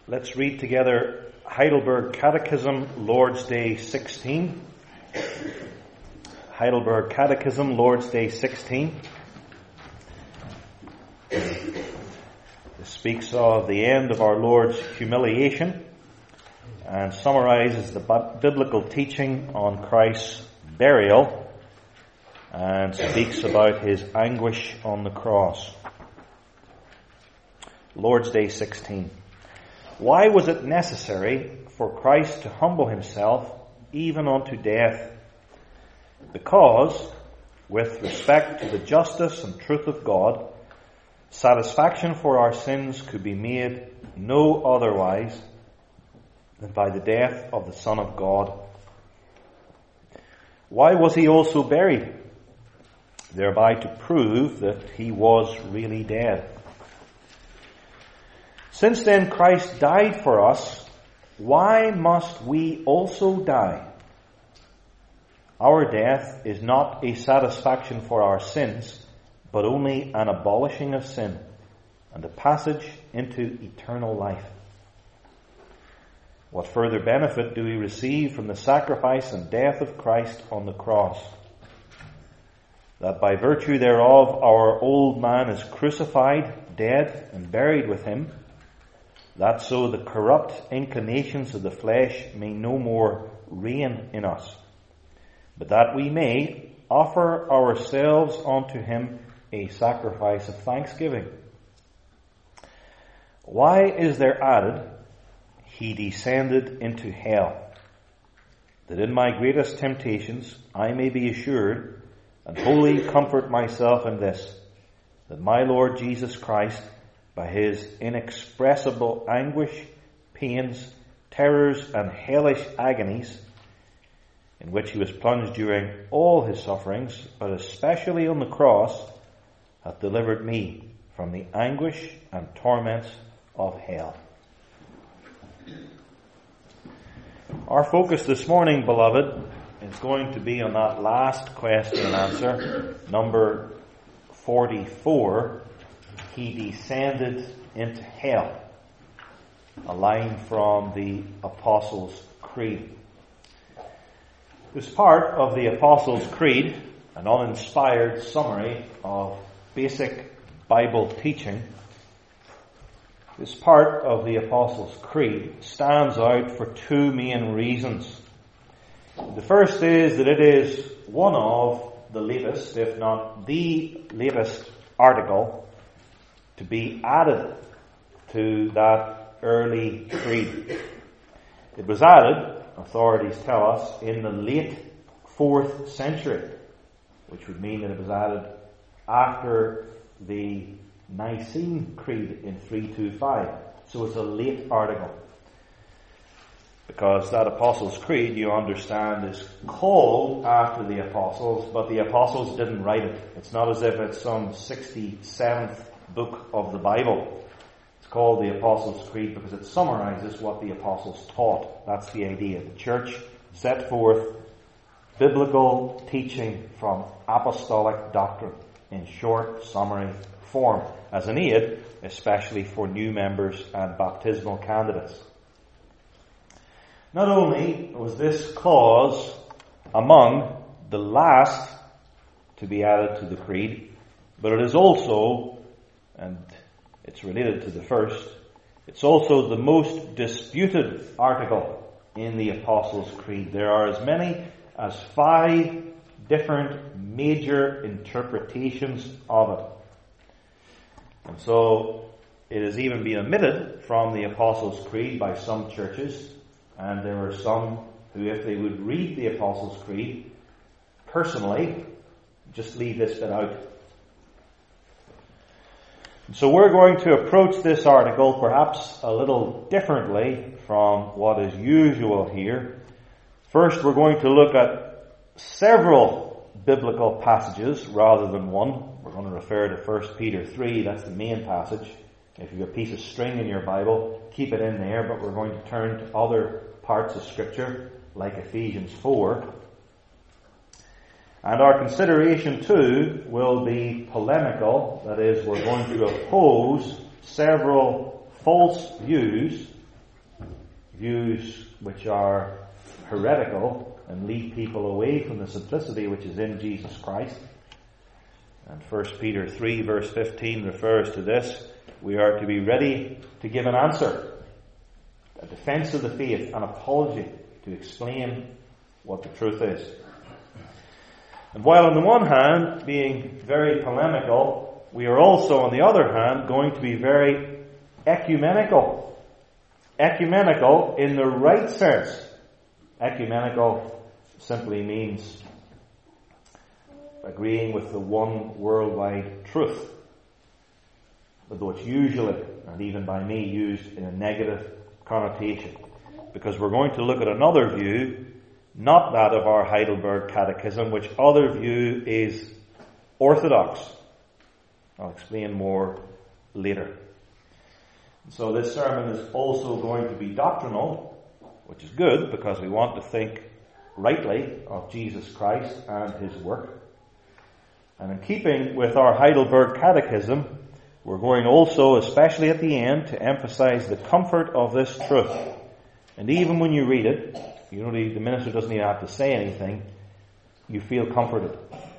Let's read together Heidelberg Catechism, Lord's Day 16. Heidelberg Catechism, Lord's Day 16. This speaks of the end of our Lord's humiliation and summarizes the biblical teaching on Christ's burial and speaks about his anguish on the cross. Lord's Day 16. Why was it necessary for Christ to humble himself even unto death? Because, with respect to the justice and truth of God, satisfaction for our sins could be made no otherwise than by the death of the Son of God. Why was he also buried? Thereby to prove that he was really dead. Since then Christ died for us, why must we also die? Our death is not a satisfaction for our sins, but only an abolishing of sin and a passage into eternal life. What further benefit do we receive from the sacrifice and death of Christ on the cross? That by virtue thereof our old man is crucified, dead, and buried with him, that so the corrupt inclinations of the flesh may no more reign in us, but that we may offer ourselves unto him a sacrifice of thanksgiving. Why is there added, he descended into hell, that in my greatest temptations I may be assured and wholly comfort myself in this, that my Lord Jesus Christ, by his inexpressible anguish, pains, terrors, and hellish agonies, in which he was plunged during all his sufferings, but especially on the cross, hath delivered me from the anguish and torments of hell. Our focus this morning, beloved, is going to be on that last question and answer, number 44. He descended into hell. A line from the Apostles' Creed. This part of the Apostles' Creed, an uninspired summary of basic Bible teaching, this part of the Apostles' Creed stands out for two main reasons. The first is that it is one of the latest, if not the latest, article to be added to that early creed. It was added, authorities tell us, in the late 4th century, which would mean that it was added after the Nicene Creed in 325. So it's a late article. Because that Apostles' Creed, you understand, is called after the Apostles, but the Apostles didn't write it. It's not as if it's some 67th book of the Bible. It's called the Apostles' Creed because it summarizes what the Apostles taught. That's the idea. The church set forth biblical teaching from apostolic doctrine in short summary form as an aid, especially for new members and baptismal candidates. Not only was this clause among the last to be added to the creed, but it is also, and it's related to the first, it's also the most disputed article in the Apostles' Creed. There are as many as 5 different major interpretations of it. And so it has even been omitted from the Apostles' Creed by some churches, and there are some who, if they would read the Apostles' Creed personally, just leave this bit out. So we're going to approach this article perhaps a little differently from what is usual here. First, we're going to look at several biblical passages rather than one. We're going to refer to 1 Peter 3, that's the main passage. If you have a piece of string in your Bible, keep it in there, but we're going to turn to other parts of Scripture, like Ephesians 4. And our consideration too will be polemical. That is, we're going to oppose several false views views which are heretical and lead people away from the simplicity which is in Jesus Christ. And 1 Peter 3 verse 15 refers to this. We are to be ready to give an answer, a defense of the faith, an apology to explain what the truth is. And while on the one hand being very polemical, we are also on the other hand going to be very ecumenical. Ecumenical in the right sense. Ecumenical simply means agreeing with the one worldwide truth, although it's usually, and even by me, used in a negative connotation, because we're going to look at another view, not that of our Heidelberg Catechism, which other view is orthodox. I'll explain more later. So this sermon is also going to be doctrinal, which is good because we want to think rightly of Jesus Christ and His work. And in keeping with our Heidelberg Catechism, we're going also, especially at the end, to emphasize the comfort of this truth. And even when you read it, the minister doesn't even have to say anything, you feel comforted.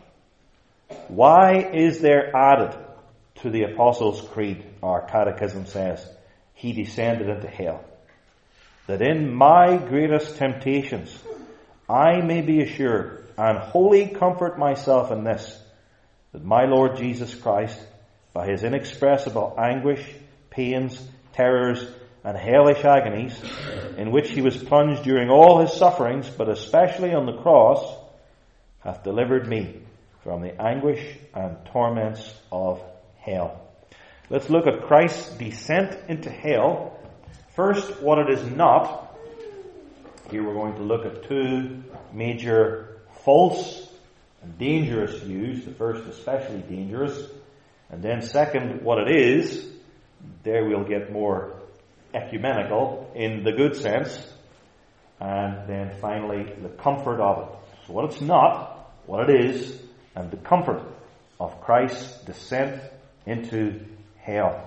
Why is there added to the Apostles' Creed, our Catechism says, He descended into hell, that in my greatest temptations I may be assured and wholly comfort myself in this, that my Lord Jesus Christ, by His inexpressible anguish, pains, terrors, and hellish agonies, in which He was plunged during all His sufferings, but especially on the cross, hath delivered me from the anguish and torments of hell. Let's look at Christ's descent into hell. First, what it is not. Here we're going to look at two major false and dangerous views. The first especially dangerous. And then second, what it is. There we'll get more ecumenical in the good sense. And then finally, the comfort of it. So what it's not, what it is, and the comfort of Christ's descent into hell.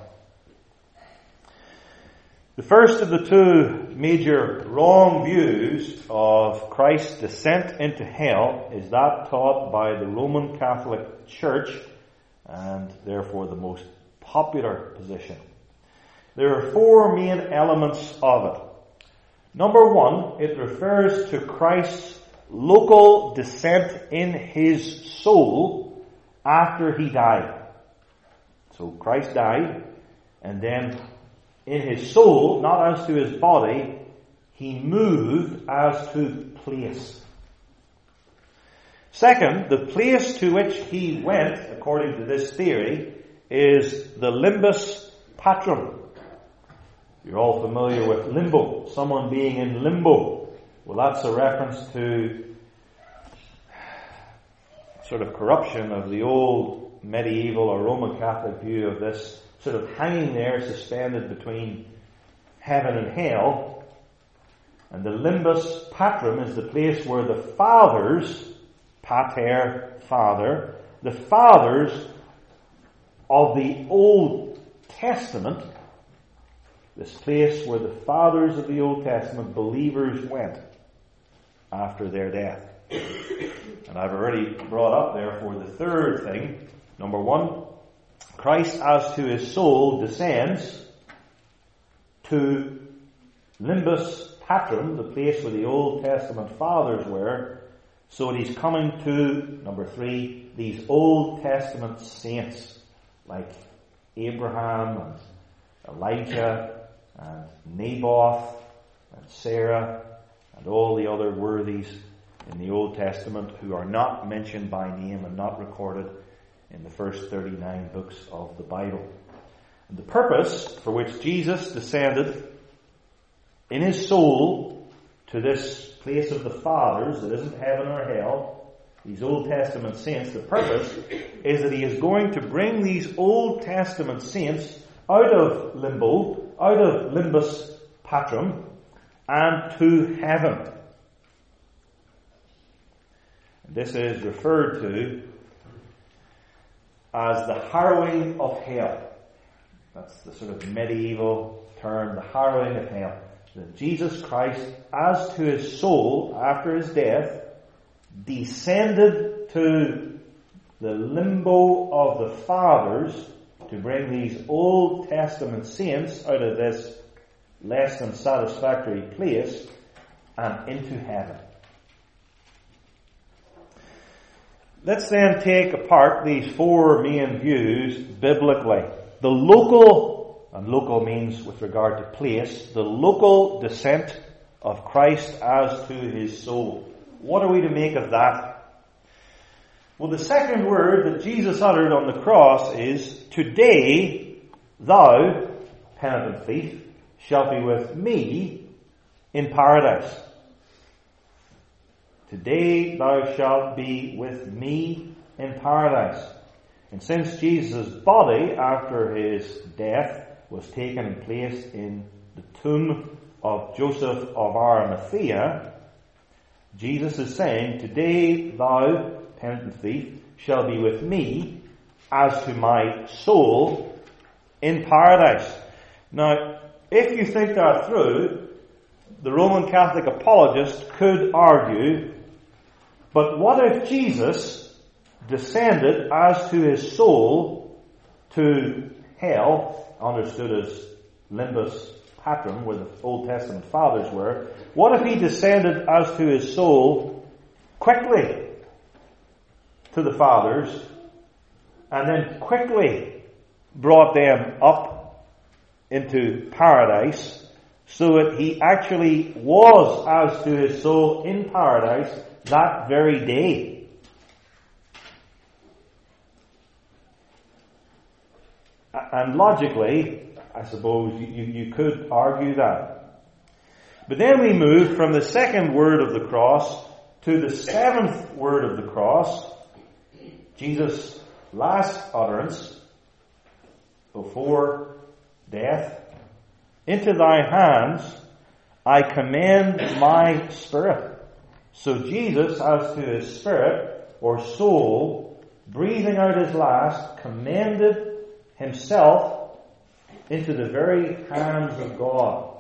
The first of the two major wrong views of Christ's descent into hell is that taught by the Roman Catholic Church, and therefore the most popular position. There are four main elements of it. Number one, it refers to Christ's local descent in His soul after He died. So Christ died, and then in His soul, not as to His body, He moved as to place. Second, the place to which He went, according to this theory, is the limbus patrum. You're all familiar with limbo, someone being in limbo. Well, that's a reference to sort of corruption of the old medieval or Roman Catholic view of this sort of hanging there, suspended between heaven and hell. And the limbus patrum is the place where the fathers, pater, father, the fathers of the Old Testament, this place where the fathers of the Old Testament, believers, went after their death. And I've already brought up, therefore, the third thing. Number one, Christ as to His soul descends to limbus patrum, the place where the Old Testament fathers were, so that He's coming to, number three, these Old Testament saints like Abraham and Elijah and Naboth and Sarah and all the other worthies in the Old Testament who are not mentioned by name and not recorded in the first 39 books of the Bible. And the purpose for which Jesus descended in His soul to this place of the fathers that isn't heaven or hell, these Old Testament saints, the purpose is that He is going to bring these Old Testament saints out of limbo, out of limbus patrum, and to heaven. This is referred to as the harrowing of hell. That's the sort of medieval term, the harrowing of hell. that Jesus Christ, as to his soul after his death, descended to the limbo of the fathers to bring these Old Testament saints out of this less than satisfactory place and into heaven. Let's then take apart these four main views biblically. The local, and local means with regard to place, the local descent of Christ as to his soul. What are we to make of that? Well, the second word that Jesus uttered on the cross is, "Today, thou, penitent thief, shalt be with me in paradise." Today thou shalt be with me in paradise. And since Jesus' body, after his death, was taken and placed in the tomb of Joseph of Arimathea, Jesus is saying, "Today thou, penitent thief, shall be with me as to my soul in paradise." Now, if you think that through, the Roman Catholic apologist could argue, but what if Jesus descended as to his soul to hell, understood as limbus patrum, where the Old Testament fathers were? What if he descended as to his soul quickly to the fathers and then quickly brought them up into paradise, so that he actually was as to his soul in paradise that very day? And logically, I suppose you could argue that. But then we move from the second word of the cross to the seventh word of the cross, Jesus' last utterance before death. "Into thy hands I commend my spirit." So Jesus, as to his spirit or soul, breathing out his last, commended himself into the very hands of God,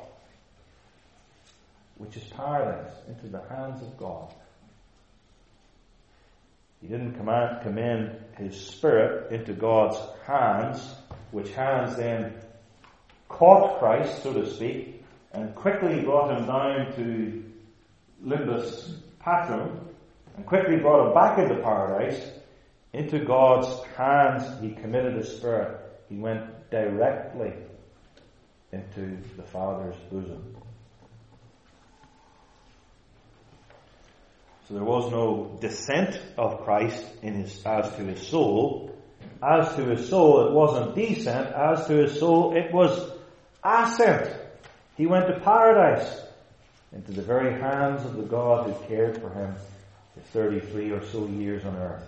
which is paradise, into the hands of God. He didn't commend his spirit into God's hands, which hands then caught Christ, so to speak, and quickly brought him down to limbus patrum, and quickly brought him back into paradise. Into God's hands he committed his spirit. He went directly into the Father's bosom. So there was no descent of Christ as to his soul. As to his soul, it wasn't descent. As to his soul, it was ascent. He went to paradise, into the very hands of the God who cared for him for 33 or so years on earth.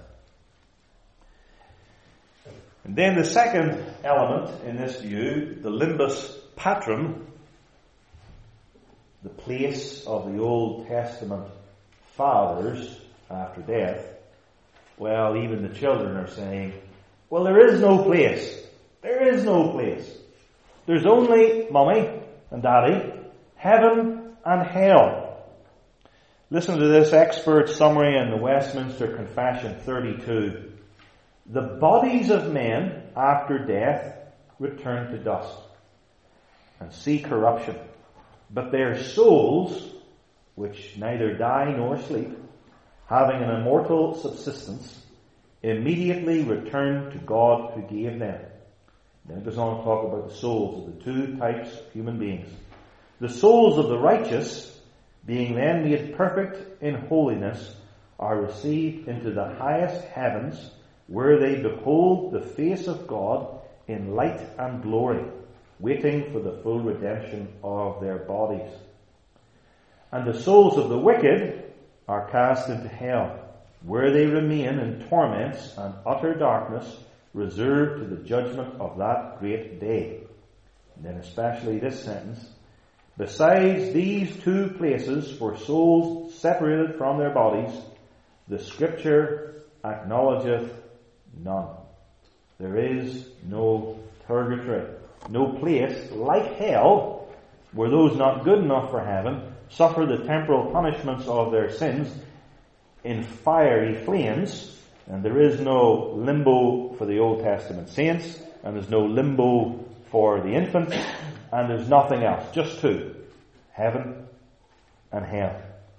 And then the second element in this view, the limbus patrum, the place of the Old Testament fathers after death. Well, even the children are saying, well, there is no place. There is no place. There's only Mummy and Daddy, heaven and hell. Listen to this expert summary in the Westminster Confession 32. The bodies of men after death return to dust and see corruption, but their souls, which neither die nor sleep, having an immortal subsistence, immediately return to God who gave them. Then it goes on to talk about the souls of the two types of human beings. The souls of the righteous, being then made perfect in holiness, are received into the highest heavens, where they behold the face of God in light and glory, waiting for the full redemption of their bodies. And the souls of the wicked are cast into hell, where they remain in torments and utter darkness, reserved to the judgment of that great day. And then especially this sentence, besides these two places for souls separated from their bodies, the Scripture acknowledgeth none. There is no purgatory, no place like hell where those not good enough for heaven suffer the temporal punishments of their sins in fiery flames. And there is no limbo for the Old Testament saints, and there's no limbo for the infants, and there's nothing else. Just two: heaven and hell.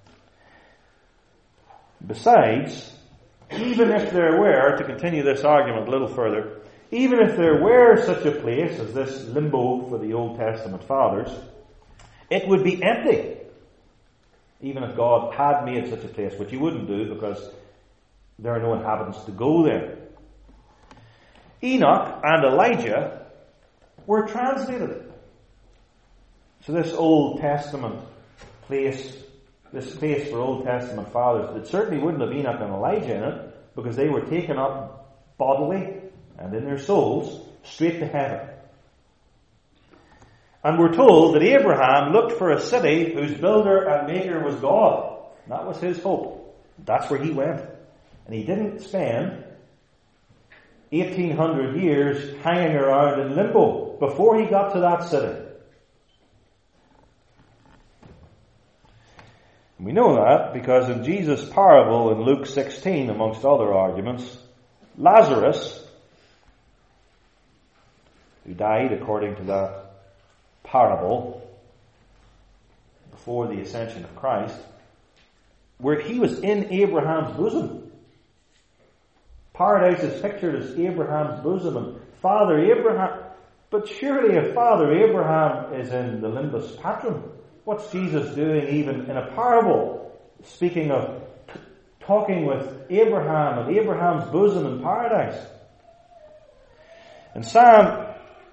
Besides, even if there were, to continue this argument a little further, even if there were such a place as this limbo for the Old Testament fathers, it would be empty. Even if God had made such a place, which he wouldn't do because there are no inhabitants to go there. Enoch and Elijah were translated. So this Old Testament place, this place for Old Testament fathers, it certainly wouldn't have Enoch and Elijah in it, because they were taken up bodily and in their souls straight to heaven. And we're told that Abraham looked for a city whose builder and maker was God. That was his hope. That's where he went. And he didn't spend 1800 years hanging around in limbo before he got to that city. We know that because in Jesus' parable in Luke 16, amongst other arguments, Lazarus, who died according to that parable before the ascension of Christ, where he was in Abraham's bosom. Paradise is pictured as Abraham's bosom and Father Abraham. But surely if Father Abraham is in the limbus patrum, what's Jesus doing even in a parable? Speaking of talking with Abraham and Abraham's bosom in paradise. In Psalm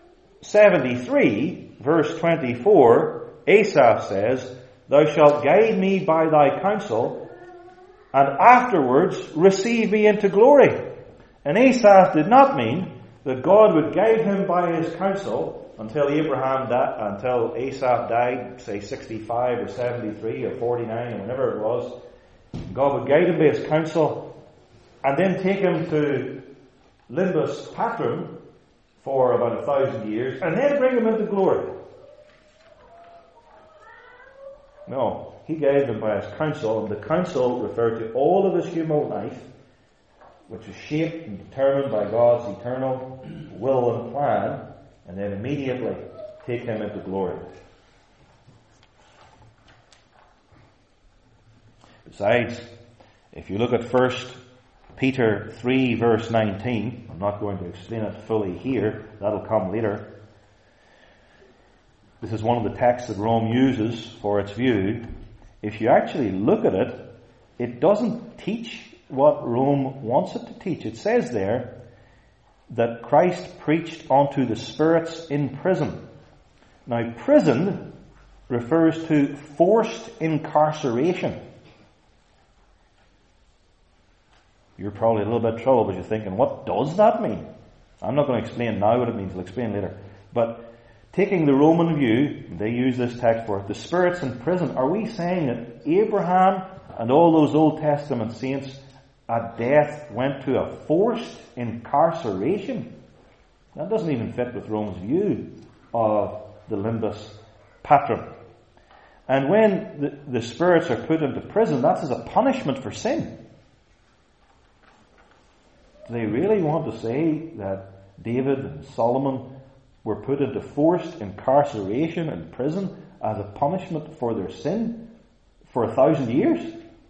73, verse 24, Asaph says, "Thou shalt guide me by thy counsel, and afterwards receive me into glory." And Asaph did not mean that God would guide him by his counsel until until Asaph died, say 65 or 73 or 49 or whenever it was. God would guide him by his counsel and then take him to limbus patrum for about 1,000 years and then bring him into glory. No, he guided him by his counsel, and the counsel referred to all of his human life, which was shaped and determined by God's eternal will and plan, and then immediately take him into glory. Besides, if you look at 1 Peter 3 verse 19, I'm not going to explain it fully here, that'll come later. This is one of the texts that Rome uses for its view. If you actually look at it, it doesn't teach what Rome wants it to teach. It says there that Christ preached unto the spirits in prison. Now, prison refers to forced incarceration. You're probably a little bit troubled, but you're thinking, what does that mean? I'm not going to explain now what it means. I'll explain later. But taking the Roman view, they use this text for it, the spirits in prison. Are we saying that Abraham and all those Old Testament saints at death went to a forced incarceration? That doesn't even fit with Rome's view of the limbus patrum. And when the spirits are put into prison, that's as a punishment for sin. Do they really want to say that David and Solomon were put into forced incarceration in prison as a punishment for their sin for 1,000 years?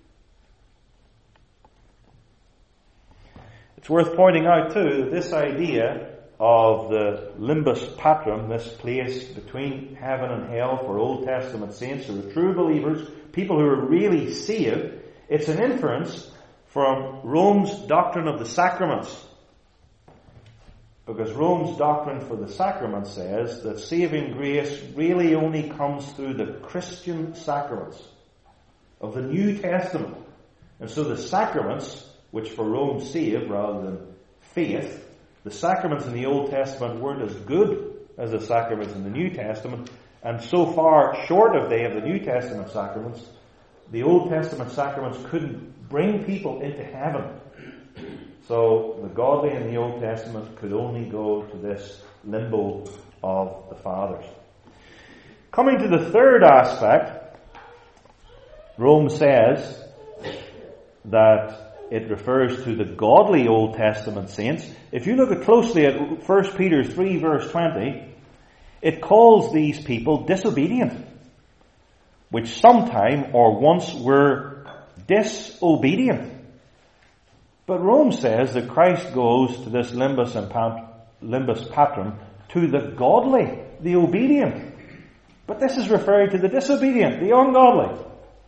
It's worth pointing out too that this idea of the limbus patrum, this place between heaven and hell for Old Testament saints who are true believers, people who are really saved, it's an inference from Rome's doctrine of the sacraments. Because Rome's doctrine for the sacraments says that saving grace really only comes through the Christian sacraments of the New Testament. And so the sacraments, which for Rome saved rather than faith, the sacraments in the Old Testament weren't as good as the sacraments in the New Testament, and so far short of they of the New Testament sacraments, the Old Testament sacraments couldn't bring people into heaven. So the godly in the Old Testament could only go to this limbo of the fathers. Coming to the third aspect, Rome says that it refers to the godly Old Testament saints. If you look closely at 1 Peter 3 verse 20, it calls these people disobedient, which sometime or once were disobedient. But Rome says that Christ goes to this limbus patrum to the godly, the obedient. But this is referring to the disobedient, the ungodly.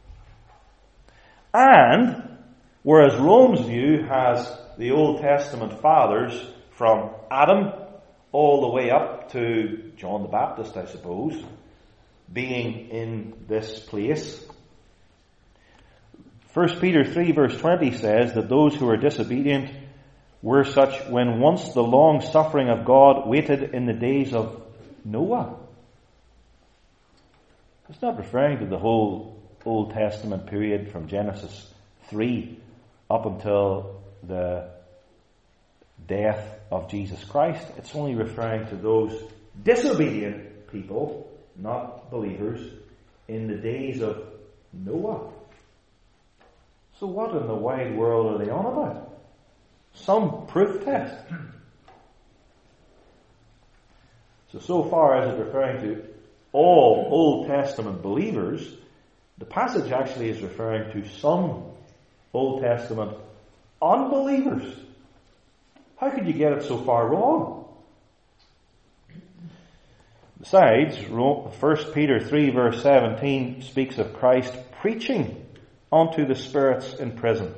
And whereas Rome's view has the Old Testament fathers from Adam all the way up to John the Baptist, I suppose, being in this place. 1 Peter 3 verse 20 says that those who are disobedient were such when once the long suffering of God waited in the days of Noah. It's not referring to the whole Old Testament period from Genesis 3 up until the death of Jesus Christ. It's only referring to those disobedient people, not believers, in the days of Noah. So what in the wide world are they on about? Some proof test. So far as it's referring to all Old Testament believers, the passage actually is referring to some Old Testament unbelievers. How could you get it so far wrong? Besides, 1 Peter 3 verse 17 speaks of Christ preaching unto the spirits in prison.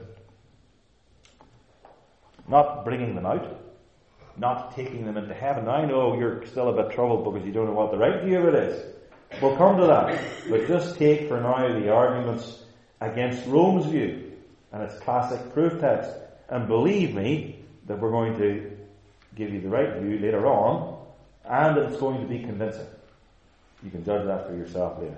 Not bringing them out. Not taking them into heaven. I know you're still a bit troubled because you don't know what the right view of it is. We'll come to that. But just take for now the arguments against Rome's view and its classic proof text. And believe me that we're going to give you the right view later on, and that it's going to be convincing. You can judge that for yourself later.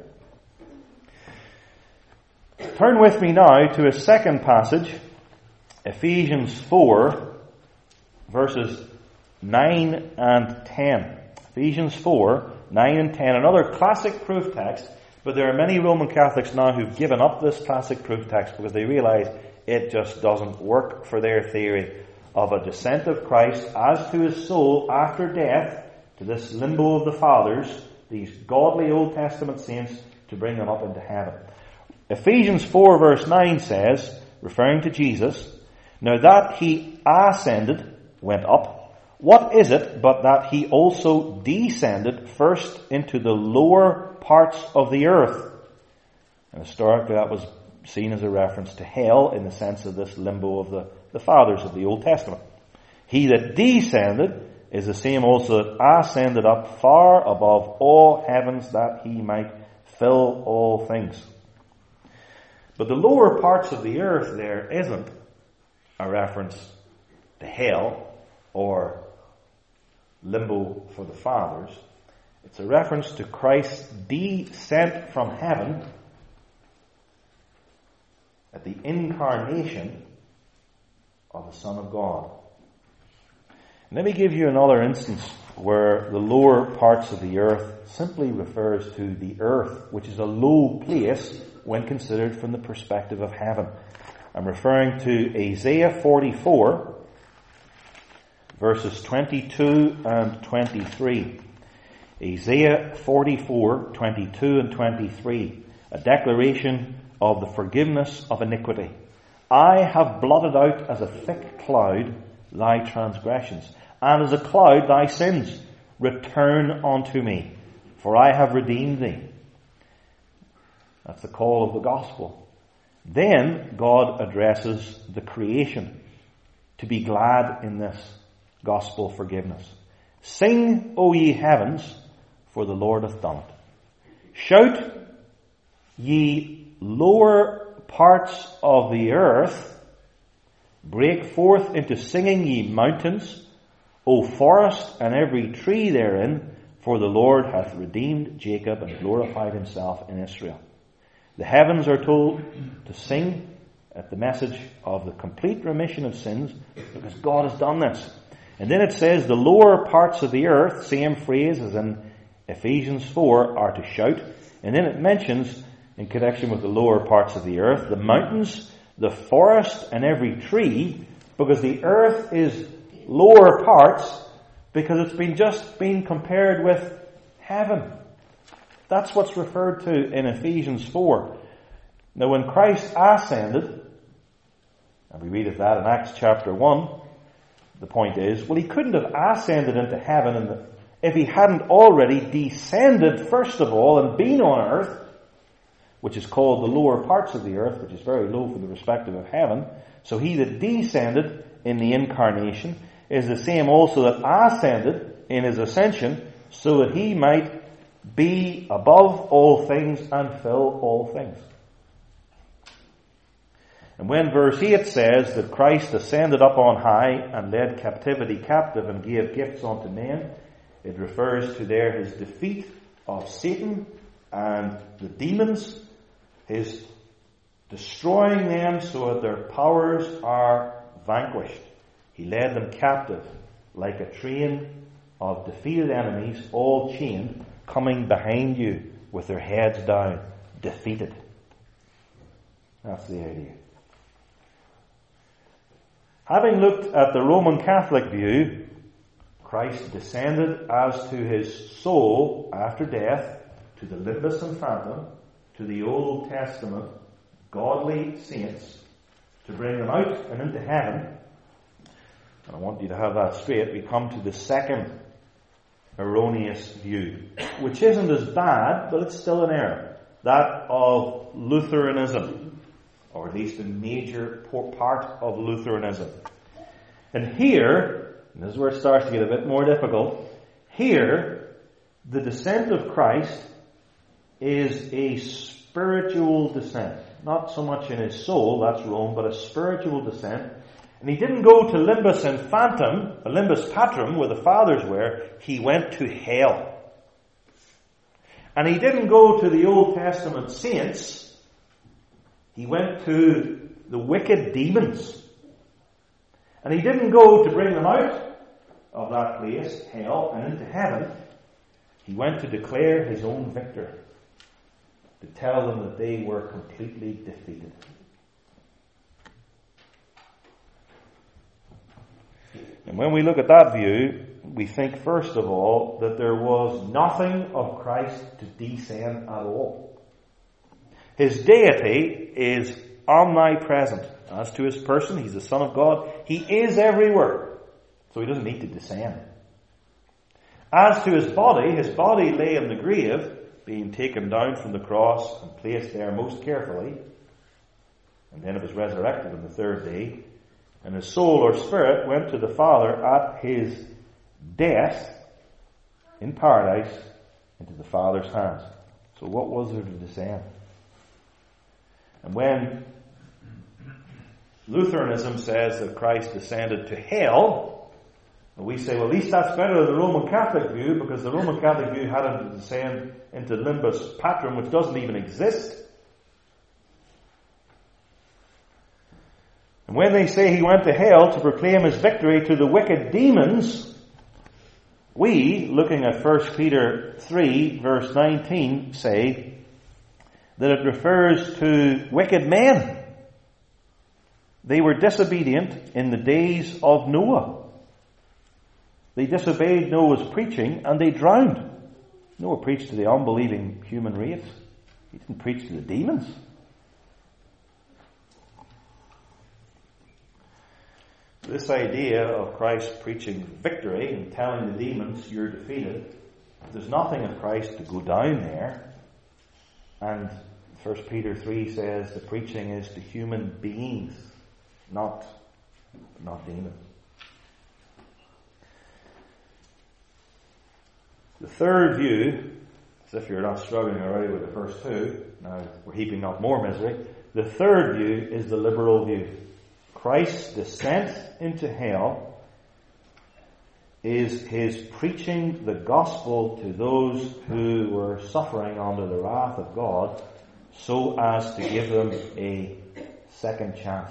Turn with me now to a second passage, Ephesians 4, verses 9 and 10. Ephesians 4, 9 and 10. Another classic proof text, but there are many Roman Catholics now who've given up this classic proof text because they realize it just doesn't work for their theory of a descent of Christ as to his soul after death to this limbo of the fathers, these godly Old Testament saints, to bring them up into heaven. Ephesians 4 verse 9 says, referring to Jesus, now that he ascended, went up, what is it but that he also descended first into the lower parts of the earth? And historically that was seen as a reference to hell in the sense of this limbo of the fathers of the Old Testament. He that descended is the same also that ascended up far above all heavens that he might fill all things. But the lower parts of the earth there isn't a reference to hell or limbo for the fathers. It's a reference to Christ's descent from heaven at the incarnation of the Son of God. Let me give you another instance where the lower parts of the earth simply refers to the earth, which is a low place when considered from the perspective of heaven. I'm referring to Isaiah 44, verses 22 and 23. Isaiah 44, 22 and 23. A declaration of the forgiveness of iniquity. I have blotted out as a thick cloud thy transgressions, and as a cloud thy sins. Return unto me, for I have redeemed thee. That's the call of the gospel. Then God addresses the creation to be glad in this gospel forgiveness. Sing, O ye heavens, for the Lord hath done it. Shout, ye lower parts of the earth. Break forth into singing, ye mountains, O forest and every tree therein, for the Lord hath redeemed Jacob and glorified himself in Israel. The heavens are told to sing at the message of the complete remission of sins because God has done this. And then it says the lower parts of the earth, same phrase as in Ephesians 4 are to shout. And then it mentions, in connection with the lower parts of the earth, the mountains, the forest, and every tree, because the earth is lower parts, because it's just been compared with heaven. That's what's referred to in Ephesians 4. Now when Christ ascended, and we read of that in Acts chapter 1, the point is, well, he couldn't have ascended into heaven if he hadn't already descended first of all and been on earth, which is called the lower parts of the earth, which is very low for the perspective of heaven. So he that descended in the incarnation is the same also that ascended in his ascension, so that he might be above all things and fill all things. And when verse 8 says that Christ ascended up on high and led captivity captive and gave gifts unto men, it refers to there his defeat of Satan and the demons, his destroying them so that their powers are vanquished. He led them captive like a train of defeated enemies, all chained, coming behind you with their heads down, defeated. That's the idea. Having looked at the Roman Catholic view, Christ descended as to his soul after death to the limbus infantum, to the Old Testament godly saints, to bring them out and into heaven. And I want you to have that straight. We come to the second erroneous view, which isn't as bad, but it's still an error. That of Lutheranism, or at least a major part of Lutheranism. And here, and this is where it starts to get a bit more difficult, here, the descent of Christ is a spiritual descent. Not so much in his soul, that's Rome, but a spiritual descent. And he didn't go to limbus infantum, a limbus patrum, where the fathers were. He went to hell. And he didn't go to the Old Testament saints. He went to the wicked demons. And he didn't go to bring them out of that place, hell, and into heaven. He went to declare his own victory, to tell them that they were completely defeated. And when we look at that view, we think first of all that there was nothing of Christ to descend at all. His deity is omnipresent. As to his person, he's the Son of God. He is everywhere. So he doesn't need to descend. As to his body lay in the grave, being taken down from the cross and placed there most carefully. And then it was resurrected on the third day. And his soul or spirit went to the Father at his death in paradise into the Father's hands. So what was there to descend? And when Lutheranism says that Christ descended to hell, we say, well, at least that's better than the Roman Catholic view, because the Roman Catholic view had him to descend into limbus patrum, which doesn't even exist. And when they say he went to hell to proclaim his victory to the wicked demons, we, looking at 1 Peter 3, verse 19, say that it refers to wicked men. They were disobedient in the days of Noah. They disobeyed Noah's preaching and they drowned. Noah preached to the unbelieving human race. He didn't preach to the demons. This idea of Christ preaching victory and telling the demons you're defeated, there's nothing of Christ to go down there. And 1 Peter 3 says the preaching is to human beings, not demons. The third view, as if you're not struggling already with the first two, now we're heaping up more misery. The third view is the liberal view. Christ's descent into hell is his preaching the gospel to those who were suffering under the wrath of God, so as to give them a second chance.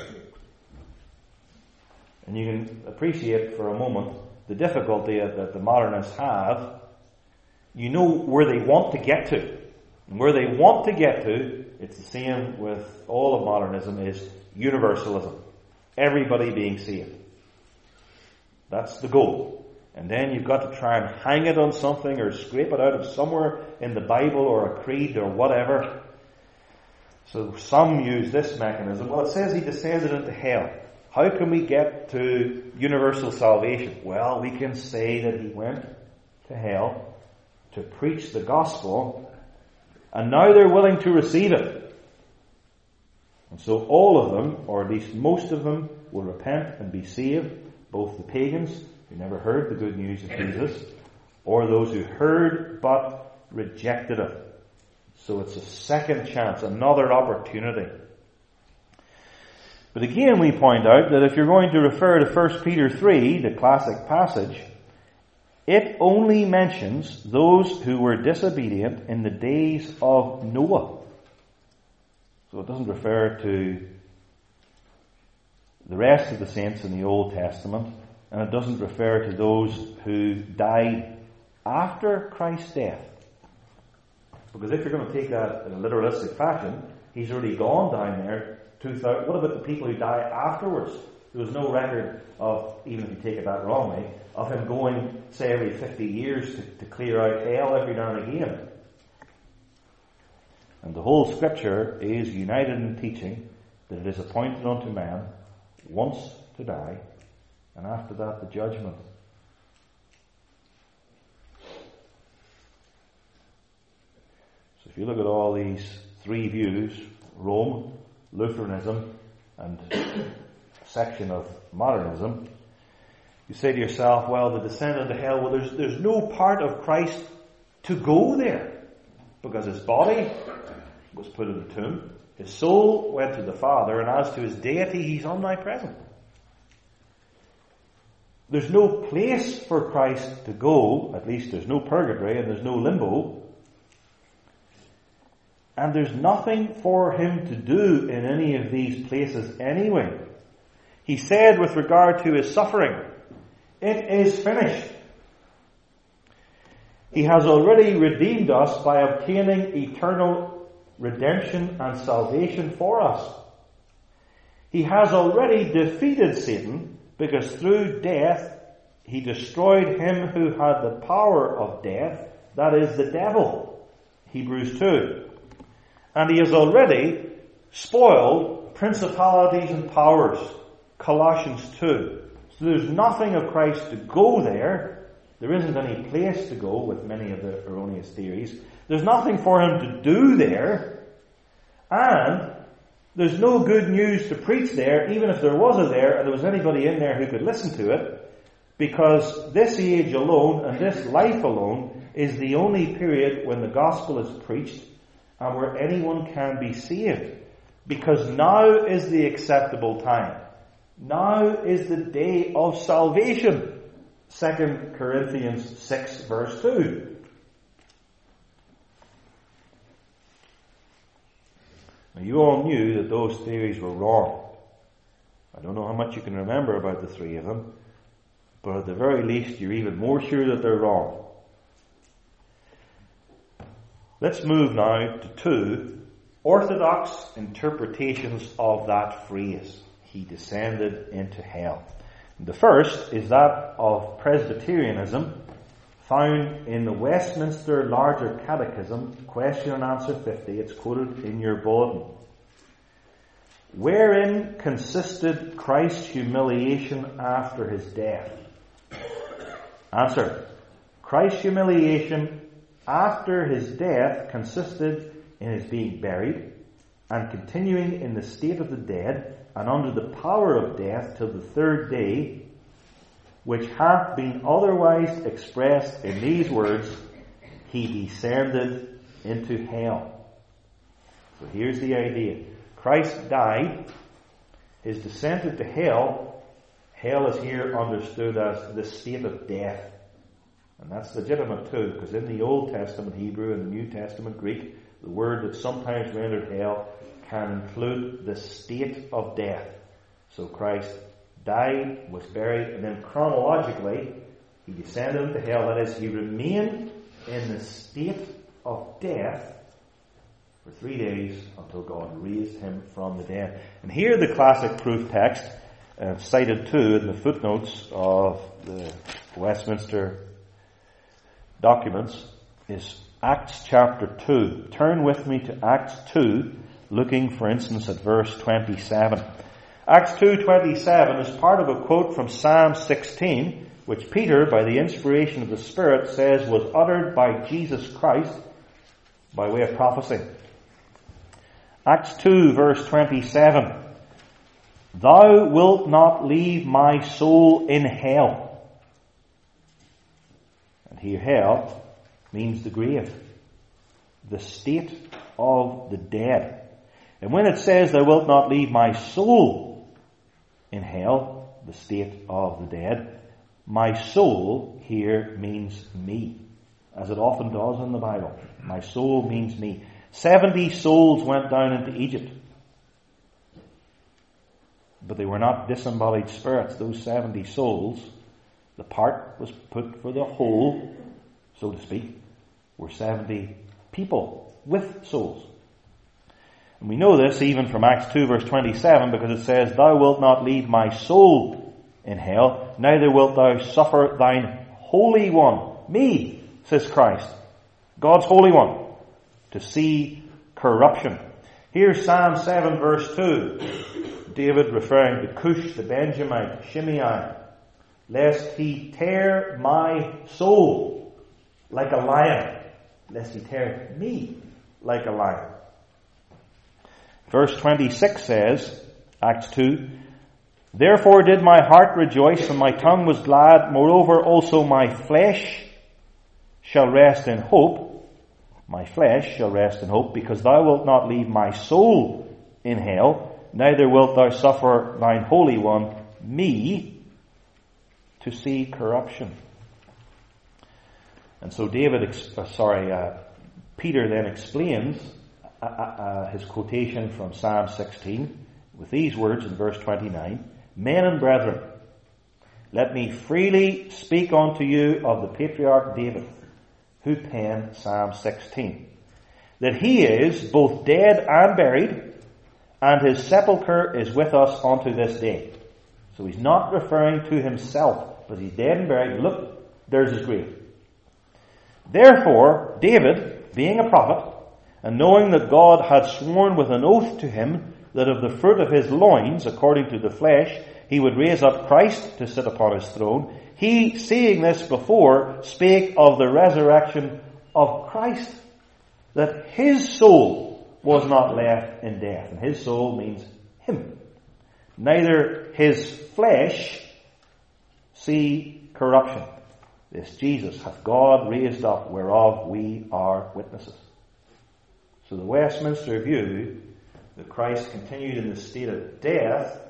And you can appreciate for a moment the difficulty that the modernists have you know where they want to get to. And where they want to get to, it's the same with all of modernism, is universalism. Everybody being saved. That's the goal. And then you've got to try and hang it on something or scrape it out of somewhere in the Bible or a creed or whatever. So some use this mechanism. Well, it says he descended into hell. How can we get to universal salvation? Well, we can say that he went to hell to preach the gospel, and now they're willing to receive it. And so all of them, or at least most of them, will repent and be saved, both the pagans who never heard the good news of Jesus, or those who heard but rejected it. So it's a second chance, another opportunity. But again, we point out that if you're going to refer to 1 Peter 3, the classic passage, it only mentions those who were disobedient in the days of Noah. So it doesn't refer to the rest of the saints in the Old Testament, and it doesn't refer to those who died after Christ's death. Because if you're going to take that in a literalistic fashion, he's already gone down there. What about the people who die afterwards? There was no record of, even if you take it that wrongly, of him going, say, every 50 years to clear out hell every now and again. And the whole Scripture is united in teaching that it is appointed unto man once to die, and after that the judgment. So if you look at all these three views, Rome, Lutheranism, and a section of modernism, you say to yourself, well, the descent into hell, well, there's no part of Christ to go there, because his body was put in the tomb, his soul went to the Father, and as to his deity, he's omnipresent. There's no place for Christ to go, at least there's no purgatory and there's no limbo, and there's nothing for him to do in any of these places anyway. He said with regard to his suffering, it is finished. He has already redeemed us by obtaining eternal redemption and salvation for us. He has already defeated Satan, because through death he destroyed him who had the power of death, that is the devil. Hebrews 2. And he has already spoiled principalities and powers. Colossians 2. So there's nothing of Christ to go there. There isn't any place to go with many of the erroneous theories. There's nothing for him to do there. And there's no good news to preach there, even if there was a there and there was anybody in there who could listen to it, because this age alone and this life alone is the only period when the gospel is preached and where anyone can be saved. Because now is the acceptable time. Now is the day of salvation. 2 Corinthians 6 verse 2. Now you all knew that those theories were wrong. I don't know how much you can remember about the three of them, but at the very least you're even more sure that they're wrong. Let's move now to two orthodox interpretations of that phrase, he descended into hell. The first is that of Presbyterianism, found in the Westminster Larger Catechism, question and answer 50. It's quoted in your bulletin. Wherein consisted Christ's humiliation after his death? Answer. Christ's humiliation after his death consisted in his being buried and continuing in the state of the dead and under the power of death till the third day, which hath been otherwise expressed in these words, he descended into hell. So here's the idea. Christ died, his descent into hell. Hell is here understood as the state of death. And that's legitimate too, because in the Old Testament Hebrew and the New Testament Greek, the word that's sometimes rendered hell can include the state of death. So Christ died, was buried, and then chronologically, he descended into hell. That is, he remained in the state of death for 3 days until God raised him from the dead. And here the classic proof text, cited too in the footnotes of the Westminster documents, is Acts chapter 2. Turn with me to Acts 2, looking for instance at verse 27. Acts 2:27 is part of a quote from Psalm 16, which Peter, by the inspiration of the Spirit, says was uttered by Jesus Christ by way of prophecy. Acts 2 verse 27. Thou wilt not leave my soul in hell. And here hell means the grave, the state of the dead. And when it says thou wilt not leave my soul in hell, the state of the dead, my soul here means me, as it often does in the Bible. My soul means me. 70 souls went down into Egypt, but they were not disembodied spirits. Those 70 souls, the part was put for the whole, so to speak, were 70 people with souls. And we know this even from Acts 2 verse 27, because it says, Thou wilt not leave my soul in hell, neither wilt thou suffer thine Holy One, me, says Christ, God's Holy One, to see corruption. Here's Psalm 7 verse 2. David referring to Cush the Benjamite, Shimei, lest he tear my soul like a lion, lest he tear me like a lion. Verse 26 says, Acts 2, Therefore did my heart rejoice, and my tongue was glad. Moreover also my flesh shall rest in hope. My flesh shall rest in hope, because thou wilt not leave my soul in hell, neither wilt thou suffer thine Holy One, me, to see corruption. And so Peter then explains his quotation from Psalm 16 with these words in verse 29. Men and brethren, let me freely speak unto you of the patriarch David, who penned Psalm 16, that he is both dead and buried, and his sepulchre is with us unto this day. So he's not referring to himself, but he's dead and buried. Look, there's his grave. Therefore, David, being a prophet, and knowing that God had sworn with an oath to him that of the fruit of his loins, according to the flesh, he would raise up Christ to sit upon his throne, he, seeing this before, spake of the resurrection of Christ, that his soul was not left in death. And his soul means him. Neither his flesh see corruption. This Jesus hath God raised up, whereof we are witnesses. So the Westminster view that Christ continued in the state of death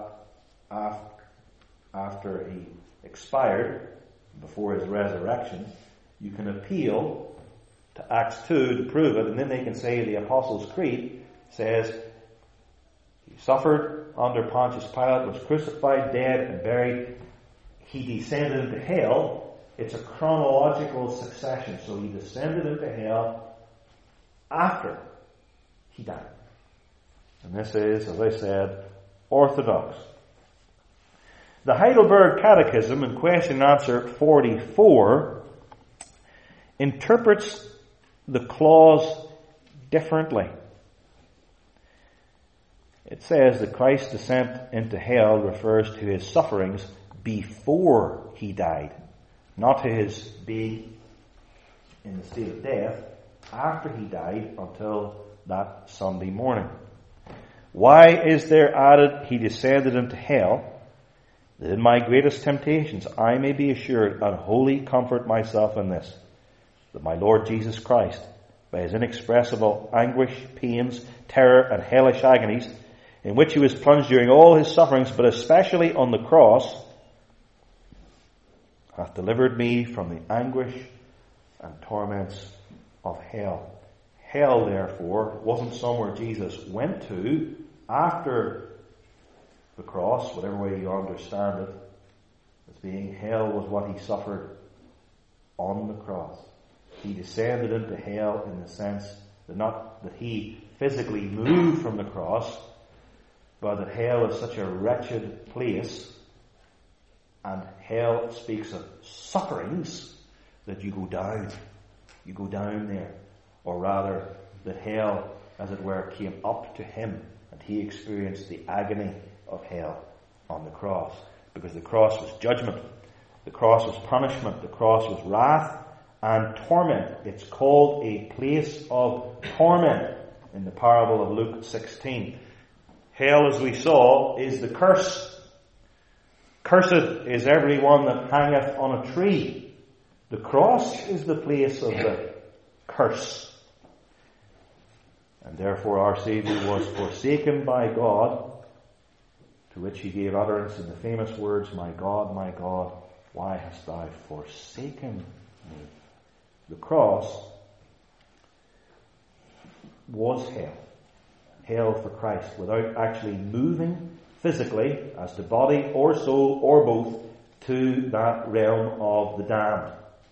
after he expired, before his resurrection, you can appeal to Acts 2 to prove it, and then they can say the Apostles' Creed says he suffered under Pontius Pilate, was crucified, dead, and buried. He descended into hell. It's a chronological succession. So he descended into hell after he died. And this is, as I said, orthodox. The Heidelberg Catechism, in question and answer 44, interprets the clause differently. It says that Christ's descent into hell refers to his sufferings before he died, not to his being in the state of death after he died until that Sunday morning. Why is there added, he descended into hell, that in my greatest temptations I may be assured and wholly comfort myself in this, that my Lord Jesus Christ, by his inexpressible anguish, pains, terror, and hellish agonies, in which he was plunged during all his sufferings, but especially on the cross, hath delivered me from the anguish and torments of hell. Hell, therefore, wasn't somewhere Jesus went to after the cross, whatever way you understand it, as being hell was what he suffered on the cross. He descended into hell in the sense that not that he physically moved from the cross, but that hell is such a wretched place, and hell speaks of sufferings, that you go down. You go down there. Or rather, that hell, as it were, came up to him, and he experienced the agony of hell on the cross. Because the cross was judgment. The cross was punishment. The cross was wrath and torment. It's called a place of torment in the parable of Luke 16. Hell, as we saw, is the curse. Cursed is everyone that hangeth on a tree. The cross is the place of the curse. And therefore our Saviour was forsaken by God, to which he gave utterance in the famous words, my God, why hast thou forsaken me? The cross was hell. Hell for Christ, without actually moving physically, as to body or soul or both, to that realm of the damned.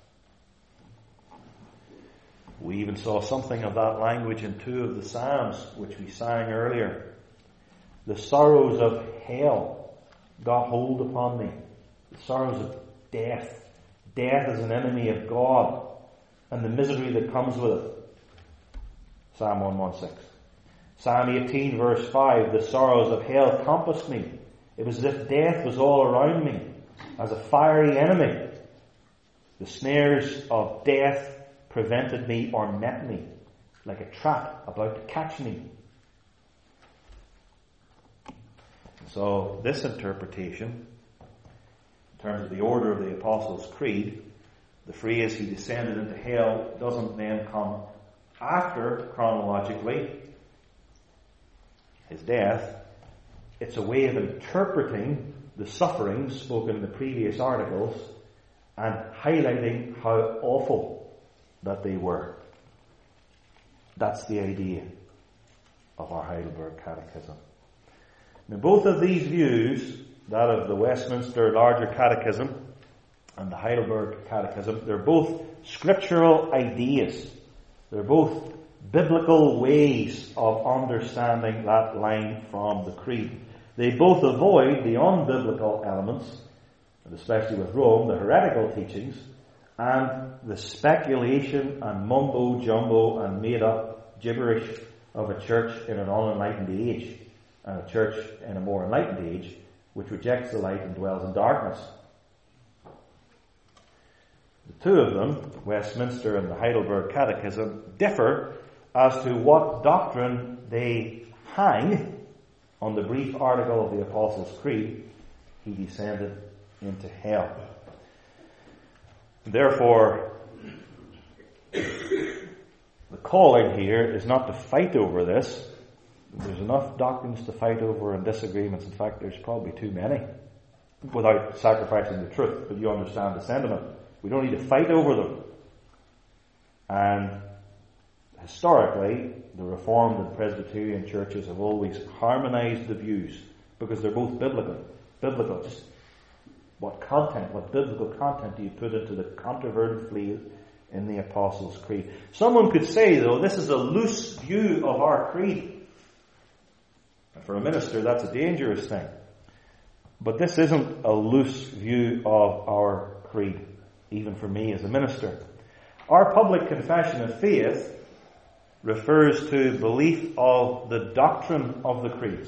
We even saw something of that language in 2 of the Psalms, which we sang earlier. The sorrows of hell got hold upon me. The sorrows of death. Death is an enemy of God, and the misery that comes with it. Psalm 116. Psalm 18 verse 5, the sorrows of hell compassed me. It was as if death was all around me, as a fiery enemy. The snares of death prevented me or met me, like a trap about to catch me. So this interpretation, in terms of the order of the Apostles' Creed, the phrase he descended into hell doesn't then come after, chronologically, his death. It's a way of interpreting the sufferings spoken in the previous articles and highlighting how awful that they were. That's the idea of our Heidelberg Catechism. Now, both of these views, that of the Westminster Larger Catechism and the Heidelberg Catechism, they're both scriptural ideas. They're both biblical ways of understanding that line from the Creed. They both avoid the unbiblical elements, and especially with Rome, the heretical teachings, and the speculation and mumbo-jumbo and made-up gibberish of a church in an unenlightened age, and a church in a more enlightened age, which rejects the light and dwells in darkness. The two of them, Westminster and the Heidelberg Catechism, differ as to what doctrine they hang on the brief article of the Apostles' Creed, he descended into hell. Therefore, the calling here is not to fight over this. There's enough doctrines to fight over and disagreements. In fact, there's probably too many, without sacrificing the truth, but you understand the sentiment. We don't need to fight over them. And historically, the Reformed and Presbyterian churches have always harmonized the views, because they're both biblical. Biblical, just what biblical content do you put into the controverted field in the Apostles' Creed? Someone could say, though, this is a loose view of our creed. And for a minister, that's a dangerous thing. But this isn't a loose view of our creed, even for me as a minister. Our public confession of faith refers to belief of the doctrine of the creeds.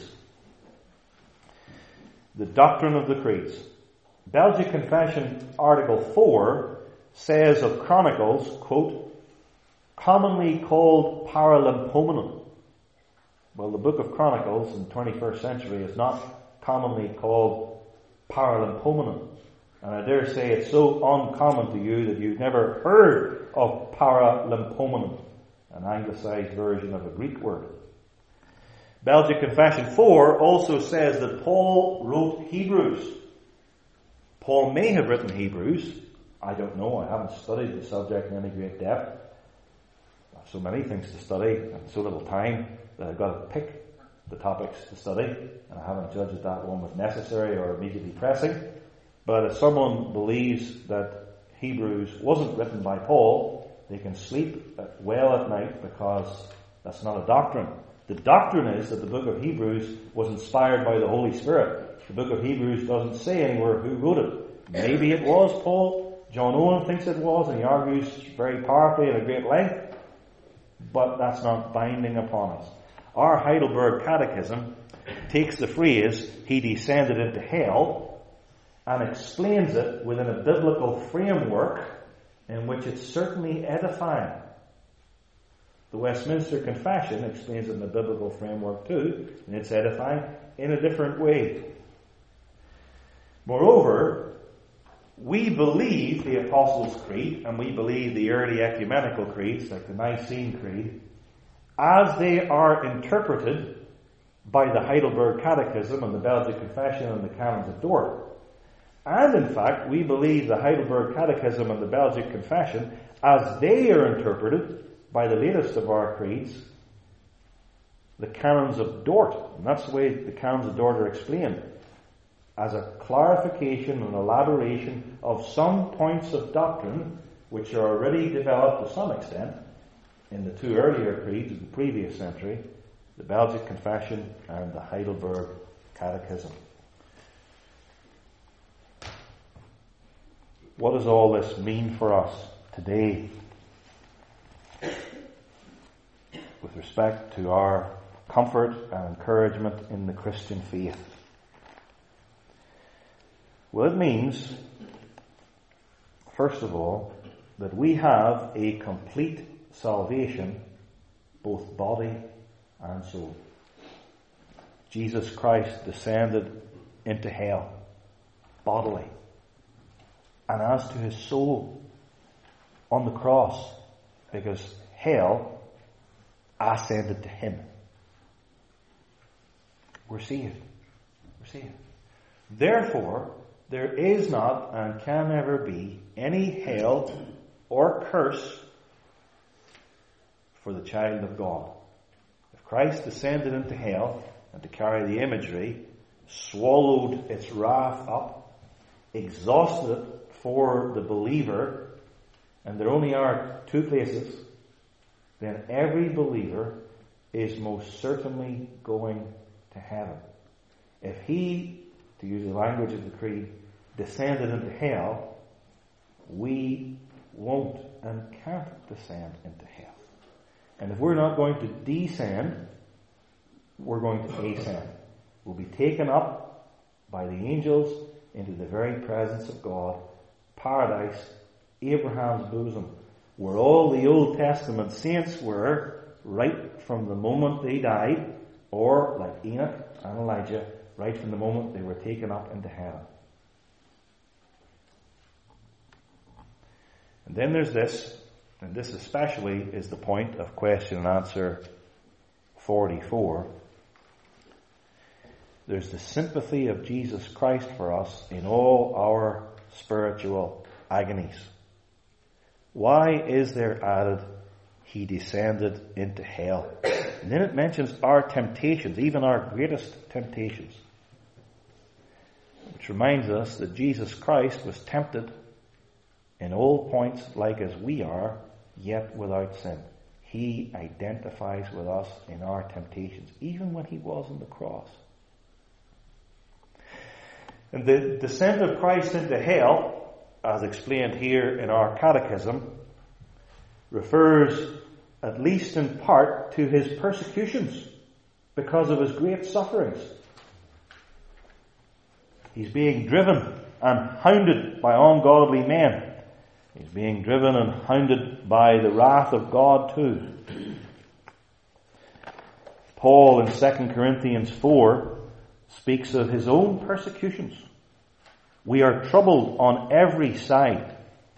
The doctrine of the creeds. Belgic Confession Article 4 says of Chronicles, quote, commonly called Paralimpomena. Well, the book of Chronicles in the 21st century is not commonly called Paralimpomena. And I dare say it's so uncommon to you that you've never heard of Paralimpomena, an anglicized version of a Greek word. Belgic Confession 4 also says that Paul wrote Hebrews. Paul may have written Hebrews. I don't know. I haven't studied the subject in any great depth. I have so many things to study and so little time that I've got to pick the topics to study, and I haven't judged that one was necessary or immediately pressing. But if someone believes that Hebrews wasn't written by Paul, they can sleep well at night, because that's not a doctrine. The doctrine is that the book of Hebrews was inspired by the Holy Spirit. The book of Hebrews doesn't say anywhere who wrote it. Maybe it was Paul. John Owen thinks it was, and he argues very powerfully at a great length. But that's not binding upon us. Our Heidelberg Catechism takes the phrase, "He descended into hell," and explains it within a biblical framework in which it's certainly edifying. The Westminster Confession explains it in a biblical framework too, and it's edifying in a different way. Moreover, we believe the Apostles' Creed, and we believe the early ecumenical creeds, like the Nicene Creed, as they are interpreted by the Heidelberg Catechism and the Belgic Confession and the Canons of Dort. And in fact, we believe the Heidelberg Catechism and the Belgic Confession as they are interpreted by the latest of our creeds, the Canons of Dort. And that's the way the Canons of Dort are explained, as a clarification and elaboration of some points of doctrine which are already developed to some extent in the two earlier creeds of the previous century, the Belgic Confession and the Heidelberg Catechism. What does all this mean for us today with respect to our comfort and encouragement in the Christian faith? Well, it means, first of all, that we have a complete salvation, both body and soul. Jesus Christ descended into hell bodily. And as to his soul, on the cross, because hell ascended to him. We're saved. We're saved. Therefore, there is not and can never be any hell or curse for the child of God. If Christ descended into hell, and to carry the imagery, swallowed its wrath up, exhausted it for the believer, and there only are two places, then every believer is most certainly going to heaven. If he, to use the language of the creed, descended into hell, we won't and can't descend into hell. And if we're not going to descend, we're going to ascend. We'll be taken up by the angels into the very presence of God, paradise, Abraham's bosom, where all the Old Testament saints were right from the moment they died, or like Enoch and Elijah, right from the moment they were taken up into heaven. And then there's this, and this especially is the point of question and answer 44. There's the sympathy of Jesus Christ for us in all our spiritual agonies. Why is there added, he descended into hell? And then it mentions our temptations, even our greatest temptations. Which reminds us that Jesus Christ was tempted in all points like as we are, yet without sin. He identifies with us in our temptations, even when he was on the cross. And the descent of Christ into hell, as explained here in our catechism, refers at least in part to his persecutions because of his great sufferings. He's being driven and hounded by ungodly men. He's being driven and hounded by the wrath of God too. Paul in 2 Corinthians 4 speaks of his own persecutions. We are troubled on every side,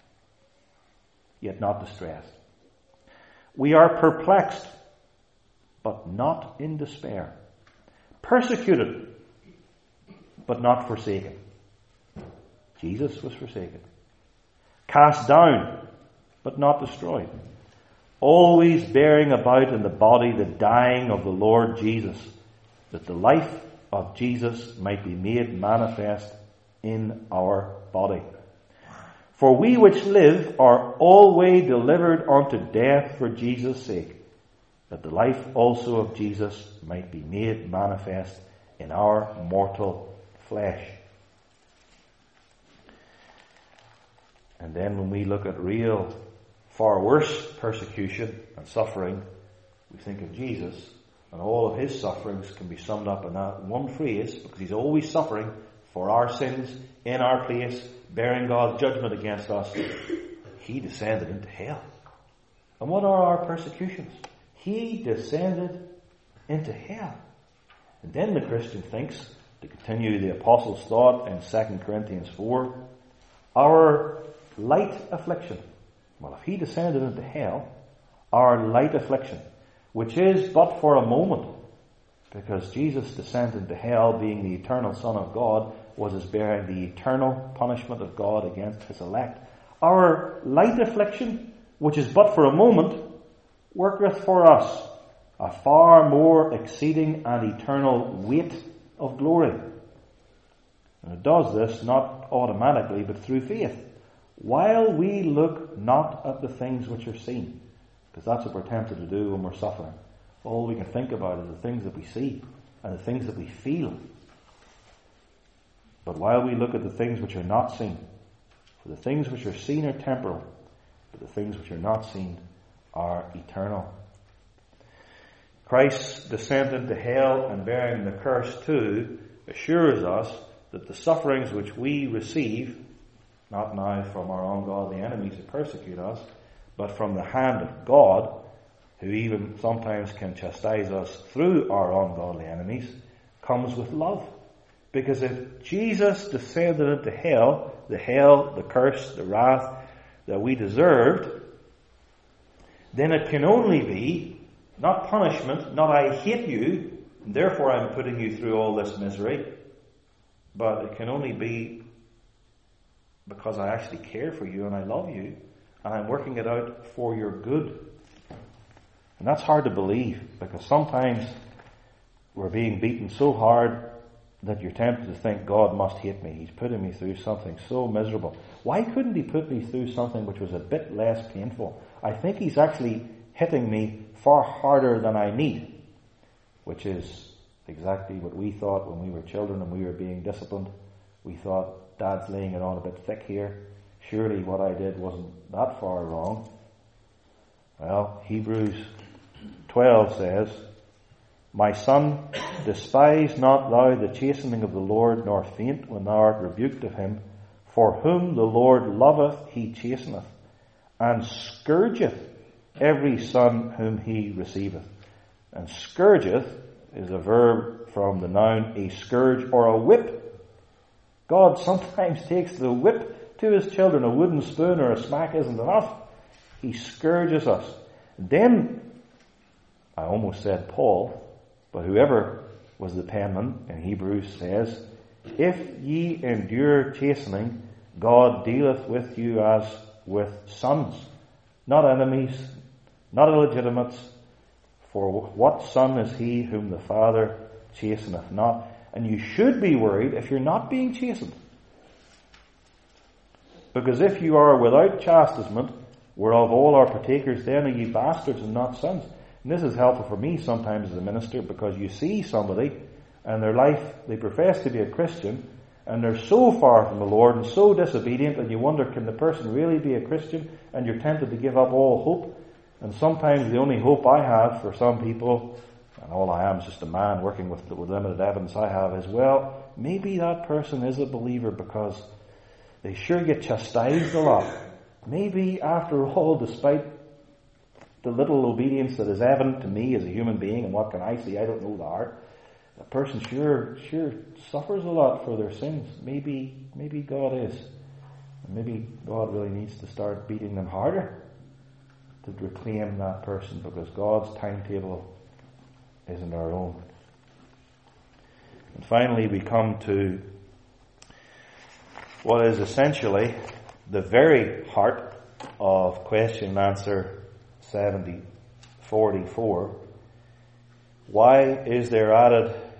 yet not distressed. We are perplexed, but not in despair. Persecuted, but not forsaken. Jesus was forsaken. Cast down, but not destroyed. Always bearing about in the body the dying of the Lord Jesus, that the life of Jesus might be made manifest in our body. For we which live are always delivered unto death for Jesus' sake, that the life also of Jesus might be made manifest in our mortal flesh. And then when we look at real, far worse persecution and suffering, we think of Jesus, and all of his sufferings can be summed up in that one phrase, because he's always suffering for our sins, in our place, bearing God's judgment against us. He descended into hell. And what are our persecutions? He descended into hell. And then the Christian thinks, to continue the apostles' thought in 2 Corinthians 4, our light affliction. Well, if he descended into hell, our light affliction, which is but for a moment, because Jesus descended into hell, being the eternal Son of God, was as bearing the eternal punishment of God against his elect. Our light affliction, which is but for a moment, worketh for us a far more exceeding and eternal weight of glory. And it does this not automatically, but through faith. While we look not at the things which are seen, because that's what we're tempted to do when we're suffering. All we can think about is the things that we see and the things that we feel. But while we look at the things which are not seen, for the things which are seen are temporal, but the things which are not seen are eternal. Christ's descent into hell and bearing the curse too assures us that the sufferings which we receive, not now from our ungodly enemies who persecute us, but from the hand of God, who even sometimes can chastise us through our ungodly enemies, comes with love. Because if Jesus descended into hell, the curse, the wrath that we deserved, then it can only be not punishment, not I hate you, and therefore I'm putting you through all this misery, but it can only be because I actually care for you and I love you, and I'm working it out for your good. And that's hard to believe, because sometimes we're being beaten so hard that you're tempted to think God must hate me. He's putting me through something so miserable. Why couldn't he put me through something which was a bit less painful? I think he's actually hitting me far harder than I need, which is exactly what we thought when we were children and we were being disciplined. We thought, Dad's laying it on a bit thick here. Surely what I did wasn't that far wrong. Well, Hebrews 12 says, My son, despise not thou the chastening of the Lord, nor faint when thou art rebuked of him. For whom the Lord loveth, he chasteneth, and scourgeth every son whom he receiveth. And scourgeth is a verb from the noun a scourge or a whip. God sometimes takes the whip to his children. A wooden spoon or a smack isn't enough. He scourges us. Then, I almost said Paul, but whoever was the penman in Hebrews says, If ye endure chastening, God dealeth with you as with sons, not enemies, not illegitimates. For what son is he whom the Father chasteneth not? And you should be worried if you're not being chastened. Because if you are without chastisement, whereof all are partakers, then are ye bastards and not sons. And this is helpful for me sometimes as a minister, because you see somebody and their life, they profess to be a Christian, and they're so far from the Lord and so disobedient, and you wonder, can the person really be a Christian? And you're tempted to give up all hope. And sometimes the only hope I have for some people, and all I am is just a man working with limited evidence I have, is, well, maybe that person is a believer because they sure get chastised a lot. Maybe after all, despite the little obedience that is evident to me as a human being, and what can I see? I don't know the heart. A person sure suffers a lot for their sins. Maybe God is. And maybe God really needs to start beating them harder to reclaim that person, because God's timetable isn't our own. And finally we come to what is essentially the very heart of question and answer 44. Why is there added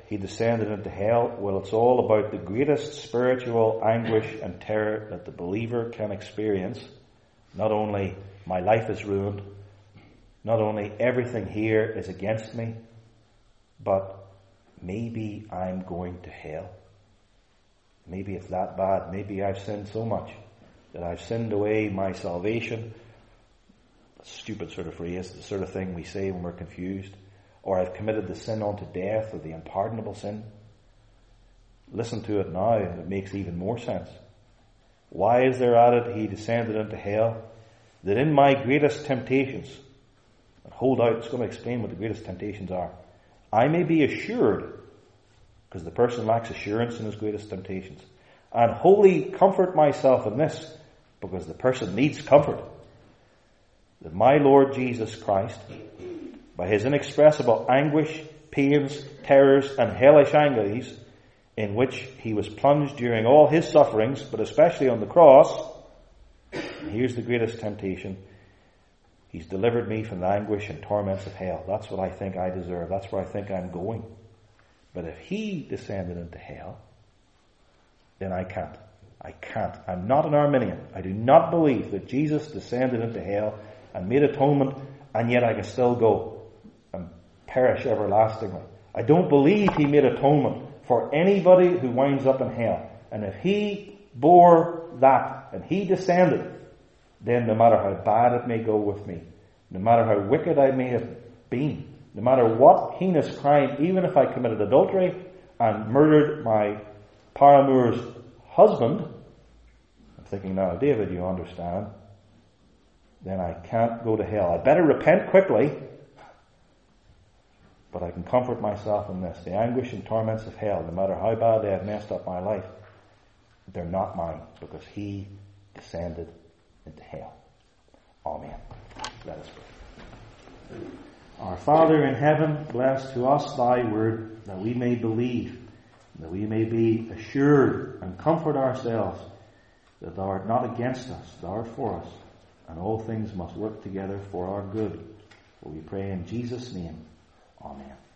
he descended into hell. Well, it's all about the greatest spiritual anguish and terror that the believer can experience. Not only my life is ruined, not only everything here is against me, but maybe I'm going to hell. Maybe it's that bad. Maybe I've sinned so much that I've sinned away my salvation. A stupid sort of phrase, the sort of thing we say when we're confused. Or I've committed the sin unto death, or the unpardonable sin. Listen to it now, and it makes even more sense. Why is there added, he descended into hell? That in my greatest temptations, and hold out, it's going to explain what the greatest temptations are, I may be assured, because the person lacks assurance in his greatest temptations, and wholly comfort myself in this, because the person needs comfort, that my Lord Jesus Christ, by his inexpressible anguish, pains, terrors, and hellish agonies, in which he was plunged during all his sufferings, but especially on the cross, and here's the greatest temptation, he's delivered me from the anguish and torments of hell. That's what I think I deserve. That's where I think I'm going. But if he descended into hell, then I can't. I can't. I'm not an Arminian. I do not believe that Jesus descended into hell and made atonement, and yet I can still go and perish everlastingly. I don't believe he made atonement for anybody who winds up in hell. And if he bore that and he descended, then no matter how bad it may go with me, no matter how wicked I may have been, no matter what heinous crime, even if I committed adultery and murdered my paramour's husband, I'm thinking now, David, you understand, then I can't go to hell. I better repent quickly, but I can comfort myself in this. The anguish and torments of hell, no matter how bad they have messed up my life, they're not mine, because he descended into hell. Amen. Let us pray. Our Father in heaven, bless to us thy word, that we may believe, that we may be assured and comfort ourselves that thou art not against us, thou art for us, and all things must work together for our good. For we pray in Jesus' name. Amen.